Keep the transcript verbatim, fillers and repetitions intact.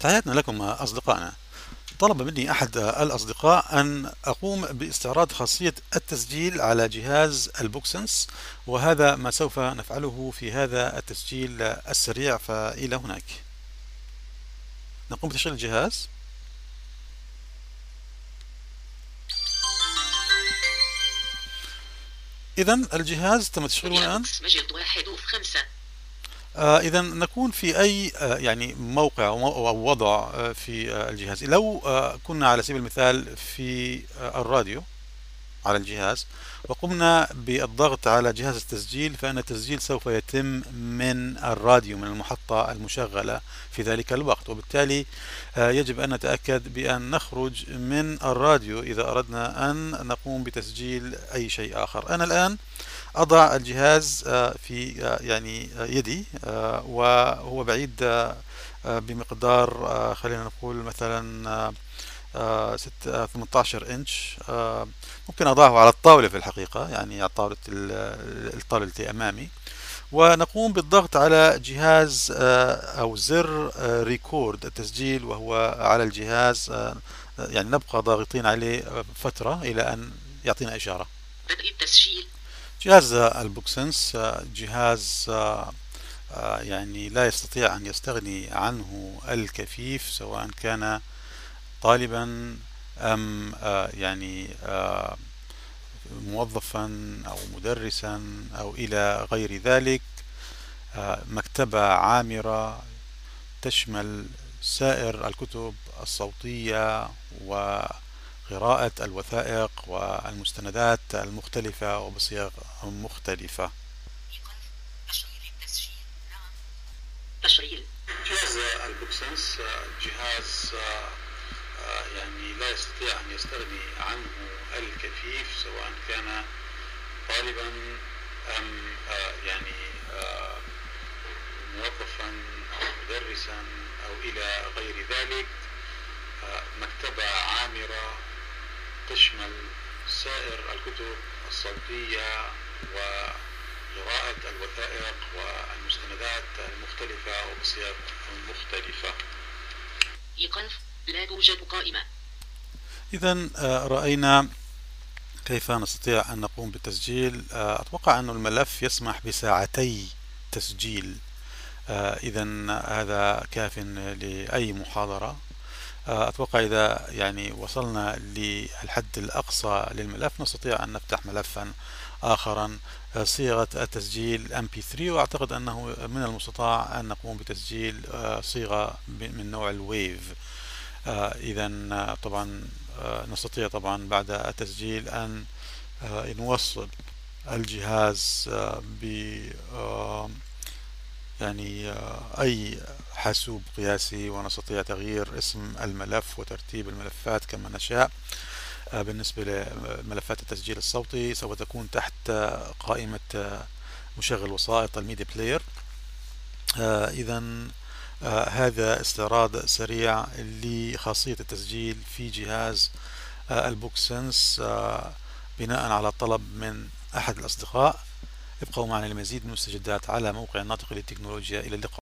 تحياتنا لكم أصدقائنا. طلب مني أحد الأصدقاء أن أقوم باستعراض خاصية التسجيل على جهاز البوكسنس، وهذا ما سوف نفعله في هذا التسجيل السريع. فإلى هناك نقوم بتشغيل الجهاز. إذن الجهاز تم تشغيله الآن. مجد واحد في خمسة. آه إذا نكون في أي آه يعني موقع أو وضع آه في آه الجهاز. لو آه كنا على سبيل المثال في آه الراديو على الجهاز وقمنا بالضغط على جهاز التسجيل، فإن التسجيل سوف يتم من الراديو، من المحطة المشغلة في ذلك الوقت، وبالتالي يجب أن نتأكد بأن نخرج من الراديو إذا أردنا أن نقوم بتسجيل أي شيء آخر. أنا الآن أضع الجهاز في يعني يدي، وهو بعيد بمقدار خلينا نقول مثلا ثمانية عشر إنش. ممكن أضعه على الطاولة في الحقيقة، يعني على طاولة الطاولة التي أمامي، ونقوم بالضغط على جهاز أو زر ريكورد التسجيل وهو على الجهاز. يعني نبقى ضاغطين عليه فترة إلى أن يعطينا إشارة. بدء التسجيل. جهاز البوكسنس جهاز يعني لا يستطيع أن يستغني عنه الكفيف، سواء كان طالبا أم يعني موظفا أو مدرسا أو إلى غير ذلك. مكتبة عامرة تشمل سائر الكتب الصوتية وقراءة الوثائق والمستندات المختلفة وبصيغ مختلفة. تشغيل جهاز البوكسنس جهاز يعني لا يستطيع أن يستغني عنه الكفيف، سواء كان طالبا أم يعني موظفا أو مدرسا أو إلى غير ذلك. مكتبة عامرة تشمل سائر الكتب الصوتية وقراءة الوثائق والمستندات المختلفة وبصيغ مختلفة. إيقاف لا توجد قائمة. إذن رأينا كيف نستطيع أن نقوم بالتسجيل. أتوقع أن الملف يسمح بساعتي تسجيل، إذن هذا كاف لأي محاضرة. أتوقع إذا يعني وصلنا للحد الأقصى للملف نستطيع أن نفتح ملفا آخرا صيغة التسجيل إم بي ثري، وأعتقد أنه من المستطاع أن نقوم بتسجيل صيغة من نوع الويف. إذن طبعا نستطيع طبعا بعد التسجيل أن نوصل الجهاز ب يعني أي حاسوب قياسي، ونستطيع تغيير اسم الملف وترتيب الملفات كما نشاء. بالنسبة لملفات التسجيل الصوتي سوف تكون تحت قائمة مشغل وسائط الميديا بلاير. إذن هذا استعراض سريع لخاصية التسجيل في جهاز البوكسنس بناء على طلب من أحد الأصدقاء. ابقوا معنا لمزيد من المستجدات على موقع الناطق للتكنولوجيا. إلى اللقاء.